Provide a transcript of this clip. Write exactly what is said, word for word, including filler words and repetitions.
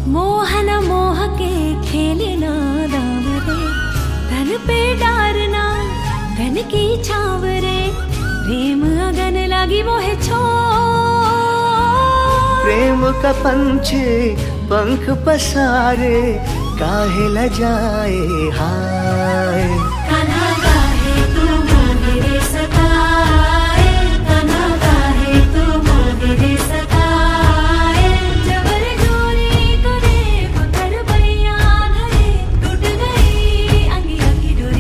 मोहन मोह के खेलना दाव रे, तन पे डारना धन की छाव रे, प्रेम अगन लगी मोहे छो। प्रेम का पंछी पंख पसारे, काहे ल जाए हाय।